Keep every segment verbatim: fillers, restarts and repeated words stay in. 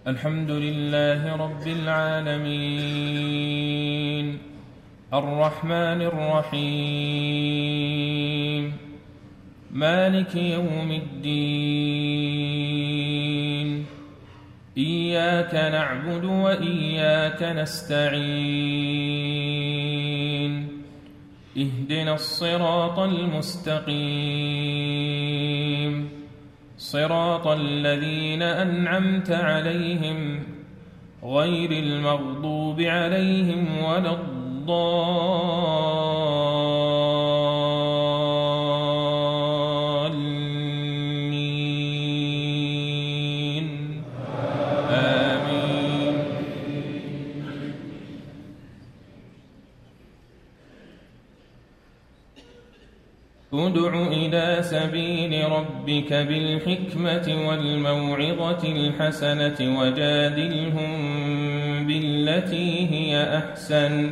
الحمد لله رب العالمين الرحمن الرحيم مالك يوم الدين إياك نعبد وإياك نستعين اهدنا الصراط المستقيم صراط الذين أنعمت عليهم غير المغضوب عليهم ولا الضالين آمين. ادع إلى سبيل ربك بالحكمة والموعظة الحسنة وجادلهم بالتي هي أحسن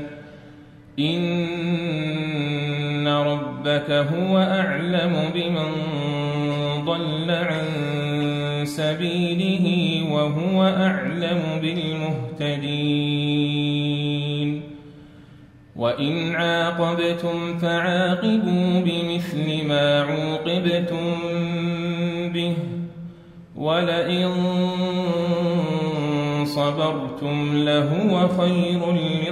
إن ربك هو أعلم بمن ضل عن سبيله وهو أعلم بالمهتدين. وإن عاقبتم فعاقبوا بمثل ما عوقبتم به ولئن صبرتم لهو خير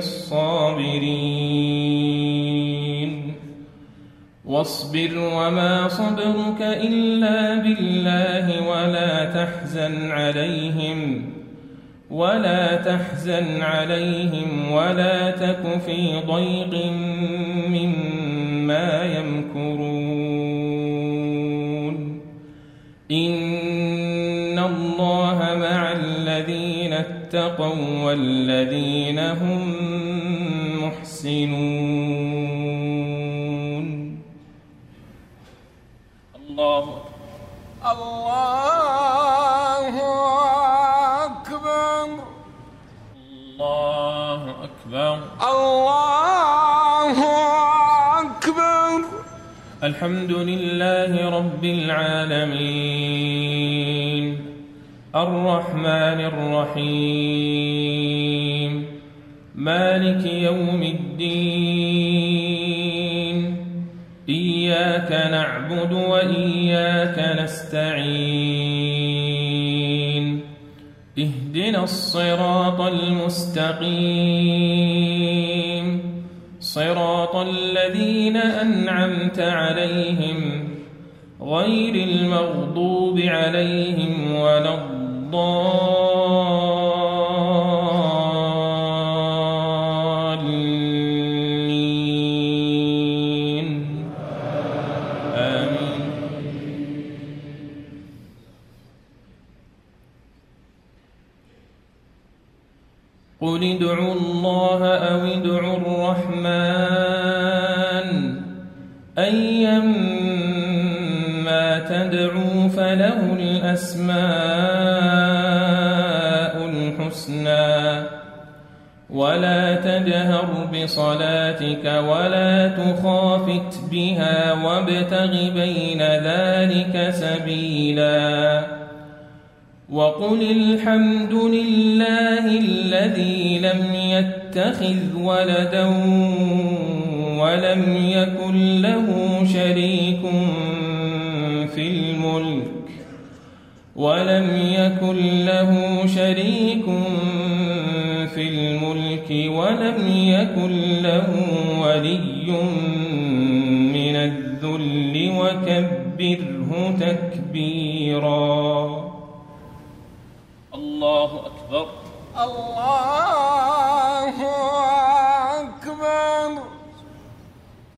للصابرين. واصبر وما صبرك إلا بالله ولا تحزن عليهم ولا تحزن عليهم ولا تك في ضيق مما يمكرون. إن الله مع الذين اتقوا والذين هم محسنون. الله الله أكبر الله أكبر الله أكبر. الحمد لله رب العالمين الرحمن الرحيم مالك يوم الدين إياك نعبد وإياك نستعين اهدنا الصراط المستقيم صراط الذين أنعمت عليهم غير المغضوب عليهم ولا الضالين آمين. قل ادعوا الله أو ادعوا الرحمن أيما تدعوا فله الأسماء الحسنى ولا تجهر بصلاتك ولا تخافت بها وابتغ بين ذلك سبيلا. وقل الحمد لله الذي لم يتخذ ولدا ولم يكن له شريك في الملك ولم يكن له شريك في الملك ولم يكن له ولي من الذل وكبره تكبيرا. الله أكبر الله